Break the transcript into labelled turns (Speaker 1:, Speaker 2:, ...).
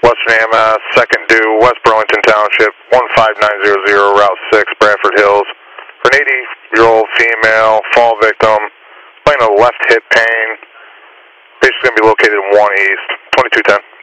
Speaker 1: Western AMS, second due, West Burlington Township, 15900, Route 6, Bradford Hills. For an 80-year-old female, fall victim, playing a left hip pain. Patient's going to be located in 1 East, 2210.